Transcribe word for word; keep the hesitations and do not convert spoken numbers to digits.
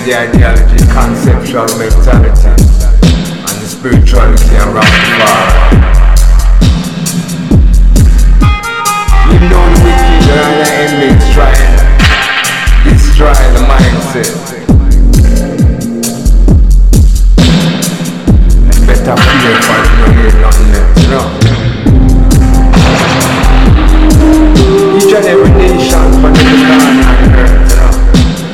the ideology, conceptual mentality, and the spirituality and Rastafari. You know the wicked and the enemies trying to destroy the mindset. Better fear for you don't hear nothing else, you know.